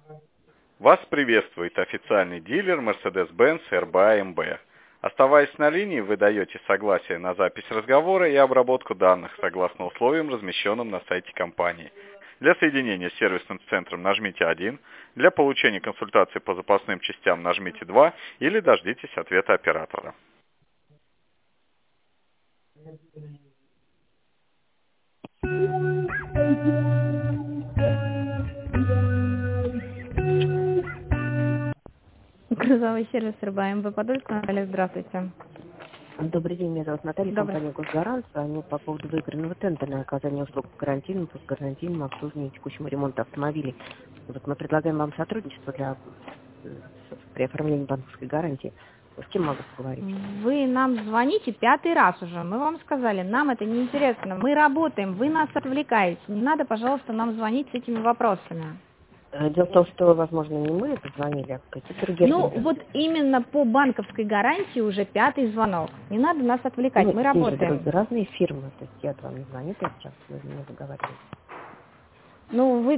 Вас приветствует официальный дилер Mercedes-Benz RBA MB. Оставаясь на линии, вы даете согласие на запись разговора и обработку данных согласно условиям, размещенным на сайте компании. Для соединения с сервисным центром нажмите 1, для получения консультации по запасным частям нажмите 2 или дождитесь ответа оператора. Грузовой сервис РБМ Подольск. Наталья, здравствуйте. Добрый день, меня зовут Наталья, Добрый. компания «Госгарант». Звоню по поводу выигранного тендера на оказание услуг по гарантийному, постгарантийному обслуживанию и текущему ремонту автомобилей. Вот мы предлагаем вам сотрудничество при оформлении банковской гарантии. С кем могу поговорить? Вы нам звоните 5-й раз уже. Мы вам сказали, нам это не интересно. Мы работаем, вы нас отвлекаете. Не надо, пожалуйста, нам звонить с этими вопросами. Дело в том, что, возможно, не мы позвонили, а какие-то другие. Ну, вот именно по банковской гарантии уже 5-й звонок. Не надо нас отвлекать, мы работаем. Разные фирмы, то есть я вам не звоню, я сейчас мы заговариваем. Ну, вы